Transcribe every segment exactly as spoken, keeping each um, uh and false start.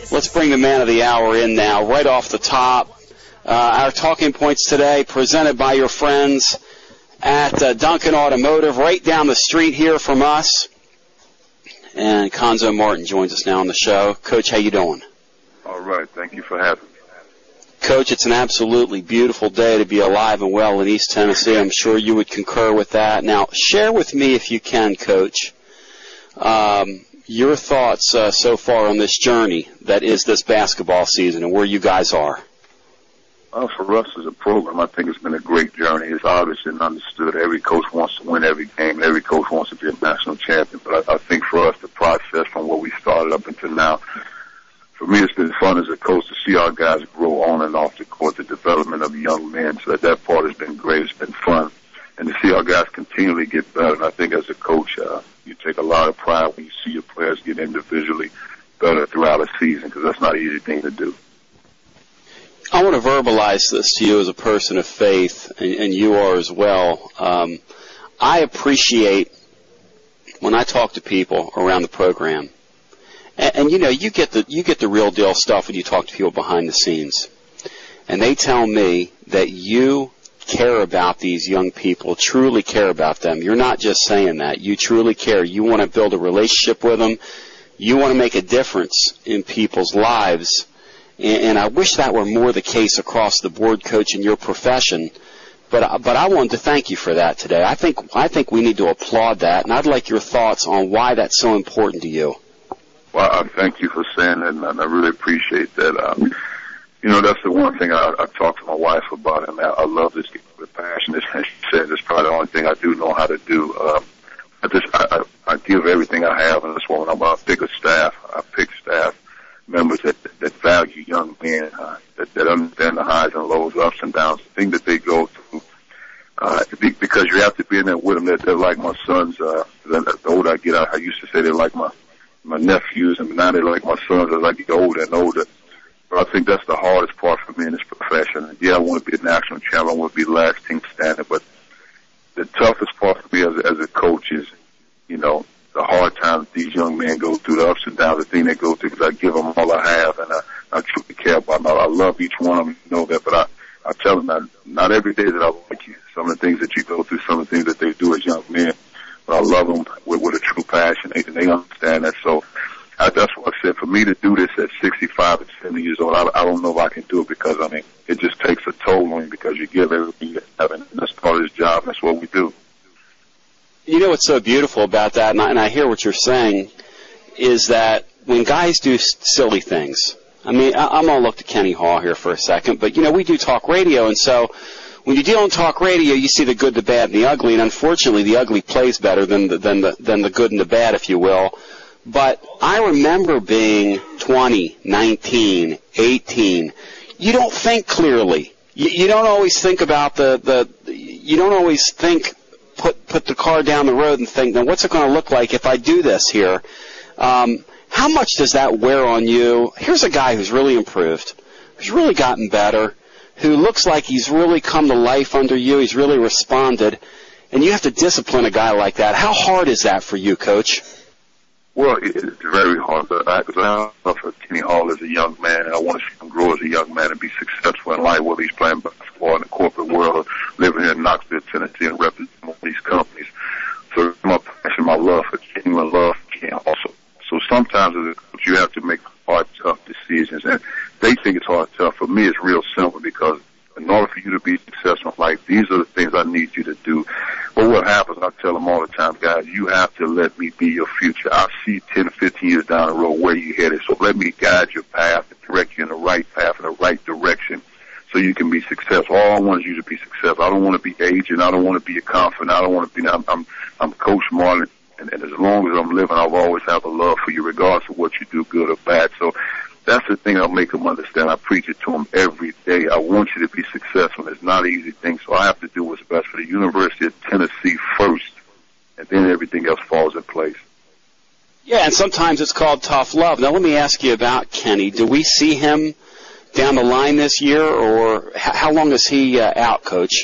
Let's bring the man of the hour in now, right off the top. Uh, our talking points today presented by your friends at uh, Duncan Automotive, right down the street here from us. And Conzo Martin joins us now on the show. Coach, how you doing? All right. Thank you for having me. Coach, it's an absolutely beautiful day to be alive and well in East Tennessee. I'm sure you would concur with that. Now, share with me, if you can, Coach, um, your thoughts uh, so far on this journey that is this basketball season and where you guys are. Uh, for us as a program, I think it's been a great journey. It's obvious and understood. Every coach wants to win every game. Every coach wants to be a national champion. But I, I think for us, the process from where we started up until now, for me, it's been fun as a coach to see our guys grow on and off the court, the development of young men. So that, that part has been great. It's been fun. And to see our guys continually get better. And I think as a coach, uh, you take a lot of pride when you see your players get individually better throughout a season, because that's not an easy thing to do. I want to verbalize this to you as a person of faith, and, and you are as well. Um, I appreciate when I talk to people around the program, and, and you know, you get the you get the real deal stuff when you talk to people behind the scenes, and they tell me that you care about these young people, truly care about them. You're not just saying that. You truly care. You want to build a relationship with them. You want to make a difference in people's lives. And I wish that were more the case across the board, Coach, in your profession. But but I wanted to thank you for that today. I think I think we need to applaud that, and I'd like your thoughts on why that's so important to you. Well, I thank you for saying that, and I really appreciate that. Um, you know, that's the one thing I, I talked to my wife about, and I, I love this with passion. As she said, it's probably the only thing I do know how to do. Um, I just I, I, I give everything I have, and that's why when I'm I pick a staff, I pick staff members that, that value young men, uh, that, that understand the highs and lows, ups and downs, the thing that they go through, uh, because you have to be in there with them. They're, they're like my sons. Uh, the, the older I get, I, I used to say they're like my, my nephews, and now they're like my sons. As I get older and older. But I think that's the hardest part for me in this profession. Yeah, I want to be a national champion. I want to be last team standing, but the toughest part for me as, as a coach is, you know, the hard times these young men go through, the ups and downs, the thing they go through, because I give them all I have, and I, I truly care about them. I love each one of them, you know that, but I, I tell them that not every day that I like you. Some of the things that you go through, some of the things that they do as young men, but I love them with, with a true passion, and they understand that. So I, that's what I said. For me to do this at sixty-five and seventy years old, I, I don't know if I can do it, because, I mean, it just takes a toll on you, because you give everything you have, and that's part of this job. That's what we do. You know what's so beautiful about that, and I, and I hear what you're saying, is that when guys do s- silly things, I mean, I, I'm going to look to Kenny Hall here for a second, but, you know, we do talk radio, and so when you deal in talk radio, you see the good, the bad, and the ugly, and unfortunately the ugly plays better than the, than the, than the good and the bad, if you will. But I remember being twenty, nineteen, eighteen. You don't think clearly. You, you don't always think about the, the, you don't always think, put put the car down the road and think, now what's it going to look like if I do this here? Um, how much does that wear on you? Here's a guy who's really improved, who's really gotten better, who looks like he's really come to life under you, he's really responded, and you have to discipline a guy like that. How hard is that for you, Coach? Well, it's very hard, but I, because I love for Kenny Hall as a young man, and I want to see him grow as a young man and be successful in life, whether he's playing basketball in the corporate world or living here in Knoxville, Tennessee, and representing one of these companies. So my passion, my love for Kenny, my love for Kenny also. So sometimes as a coach, you have to make hard, tough decisions, and they think it's hard, tough. For me, it's real simple, because in order for you to be successful in life, these are the things I need you to do. But what happens, I tell them all the time, guys, you have to let me be your future. I see ten, fifteen years down the road where you're headed. So let me guide your path and direct you in the right path, in the right direction, so you can be successful. All I want is you to be successful. I don't want to be aging. I don't want to be a confident. I don't want to be, I'm, I'm, I'm Coach Martin, and, and as long as I'm living, I've always had a love for you, regardless of what you do, good or bad. So that's the thing I'll make them understand. I preach it to them every day. I want you to be successful. It's not an easy thing, so I have to do what's best for the University of Tennessee first, and then everything else falls in place. Yeah, and sometimes it's called tough love. Now, let me ask you about Kenny. Do we see him down the line this year, or how long is he uh, out, Coach?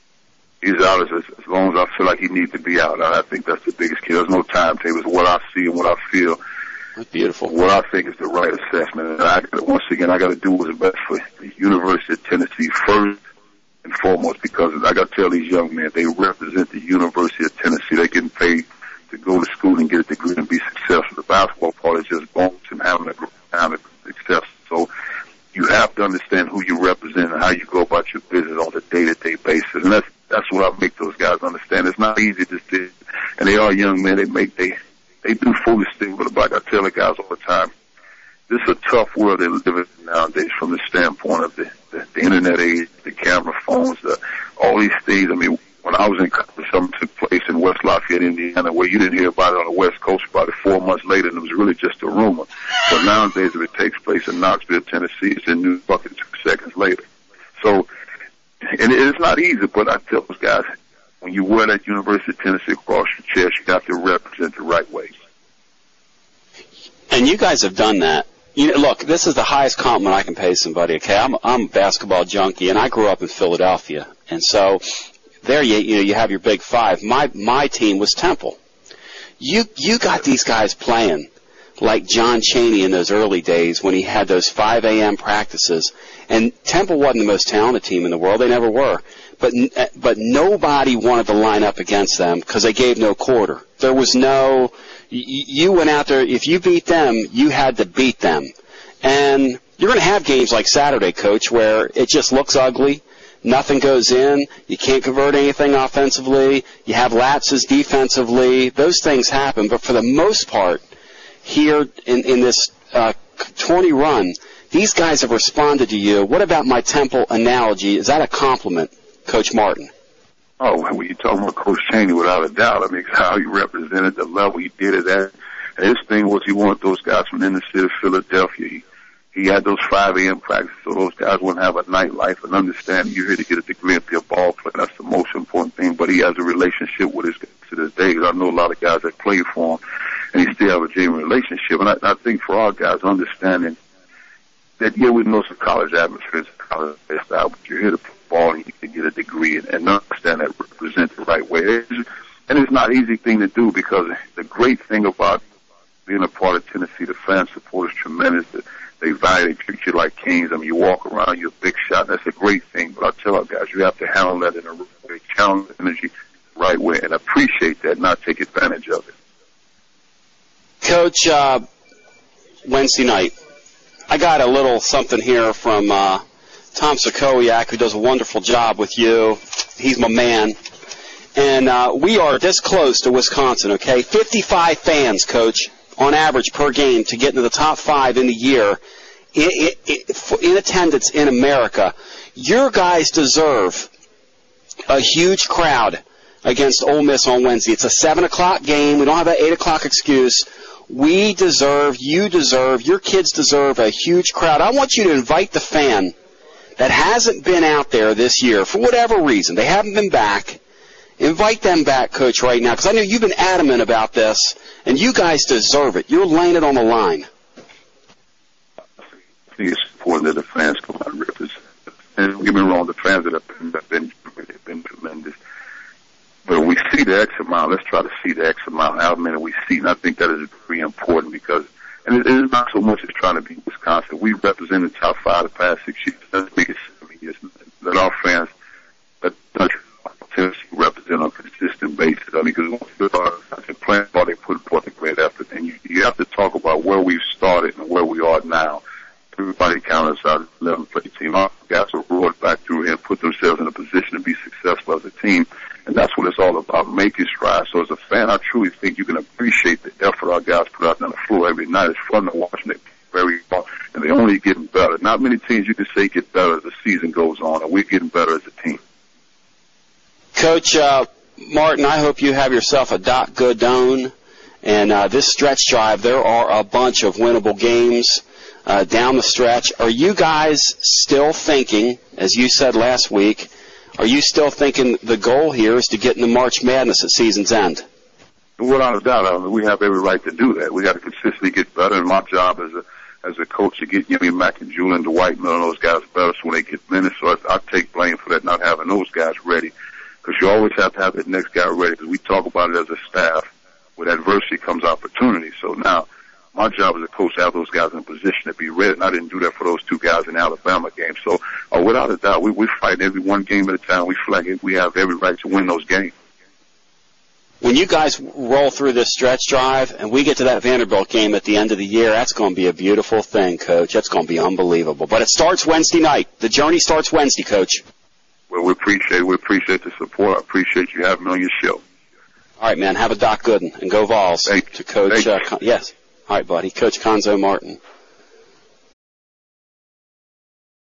He's out as, as long as I feel like he needs to be out. I think that's the biggest key. There's no timetable. It's what I see and what I feel. That's beautiful. What I think is the right assessment. And I, once again, I got to do what's best for the University of Tennessee first and foremost, because I got to tell these young men, they represent the University of Tennessee. They getting paid to go to school and get a degree and be successful. The basketball part is just bonus and having a great time and success. So you have to understand who you represent and how you go about your business on a day-to-day basis. And that's that's what I make those guys understand. It's not easy to sit, and they are young men. They make they they do foolish things, but like I tell the guys all the time, this is a tough world they live in nowadays from the standpoint of the, the, the internet age, the camera phones, the, all these things. I mean, when I was in college, something took place in West Lafayette, Indiana, where you didn't hear about it on the West Coast about it four months later, and it was really just a rumor. But nowadays, if it takes place in Knoxville, Tennessee, it's in New York two seconds later. So, and it's not easy, but I tell those guys, when you wear that University of Tennessee across your chest, you have to represent the right way. And you guys have done that. You know, look, this is the highest compliment I can pay somebody. Okay, I'm I'm a basketball junkie, and I grew up in Philadelphia, and so there you you know you have your big five. My my team was Temple. You you got these guys playing like John Chaney in those early days when he had those five a.m. practices. And Temple wasn't the most talented team in the world. They never were. But but nobody wanted to line up against them because they gave no quarter. There was no, you went out there, if you beat them, you had to beat them. And you're going to have games like Saturday, Coach, where it just looks ugly. Nothing goes in. You can't convert anything offensively. You have lapses defensively. Those things happen. But for the most part, here in, in this uh, twenty run, these guys have responded to you. What about my Temple analogy? Is that a compliment, Coach Martin? Oh, when you're talking about Coach Chaney, without a doubt, I mean, how he represented the level he did it at. And his thing was he wanted those guys from the inner city of Philadelphia. He, he had those five a.m. practices so those guys wouldn't have a nightlife and understand you're here to get a degree and be a ball player. That's the most important thing. But he has a relationship with his guys to this day. Because I know a lot of guys that played for him, and he still have a genuine relationship. And I, I think for our guys, understanding that, yeah, we know some college atmosphere, it's a college style, but you're here to play ball and you can get a degree and, and understand that represent the right way. It's, and it's not an easy thing to do because the great thing about being a part of Tennessee, the fan support is tremendous. The, They value, they treat you like kings. I mean, you walk around, you're a big shot. That's a great thing. But I tell our guys, you have to handle that in a right way, channel the energy the right way, and appreciate that, not take advantage of it. Coach, uh, Wednesday night, I got a little something here from uh, Tom Sokowiak, who does a wonderful job with you. He's my man. And uh, we are this close to Wisconsin, okay? fifty-five fans, Coach, on average per game to get into the top five in the year in, in, in attendance in America. Your guys deserve a huge crowd against Ole Miss on Wednesday. It's a seven o'clock game. We don't have that eight o'clock excuse. We deserve, you deserve, your kids deserve a huge crowd. I want you to invite the fan that hasn't been out there this year for whatever reason. They haven't been back. Invite them back, Coach, right now, because I know you've been adamant about this, and you guys deserve it. You're laying it on the line. I think it's important that the fans come out and represent. And don't get me wrong, the fans that have been, have been, have been tremendous. But when we see the X amount, let's try to see the X amount, how many we see. And I think that is very important because, and it is not so much as trying to beat Wisconsin. We represent the top five the past six years. Let's make it seven years. Let our fans, let the country, Tennessee represent on a consistent basis. I mean, because once they start playing ball, they put forth a great effort. And you, you have to talk about where we've started and where we are now. Everybody counts us out eleven play team. Our guys are roared back through here and put themselves in a position to be successful as a team. And that's what it's all about, making strides. So as a fan, I truly think you can appreciate the effort our guys put out on the floor every night. It's fun to watch them. They're very fun, and they're only getting better. Not many teams you can say get better as the season goes on, and we're getting better as a team. Coach uh, Martin, I hope you have yourself a dot good dome. And uh, this stretch drive, there are a bunch of winnable games uh, down the stretch. Are you guys still thinking, as you said last week, are you still thinking the goal here is to get into March Madness at season's end? Without a doubt, I mean, we have every right to do that. We got to consistently get better, and my job as a as a coach to get Jimmy Mack and Julian Dwight Miller and those guys better so when they get minutes. So I, I take blame for that, not having those guys ready, because you always have to have that next guy ready, because we talk about it as a staff. With adversity comes opportunity. So now my job as a coach to have those guys in a position to be ready, and I didn't do that for those two guys in the Alabama game. So, uh, without a doubt, we, we fight every one game at a time. We feel like we have every right to win those games. When you guys roll through this stretch drive and we get to that Vanderbilt game at the end of the year, that's going to be a beautiful thing, Coach. That's going to be unbelievable. But it starts Wednesday night. The journey starts Wednesday, Coach. Well, we appreciate we appreciate the support. I appreciate you having me on your show. All right, man. Have a Doc Gooden and go Vols. Thank you. To Coach. Thank you. Uh, Con- yes. All right, buddy. Coach Cuonzo Martin.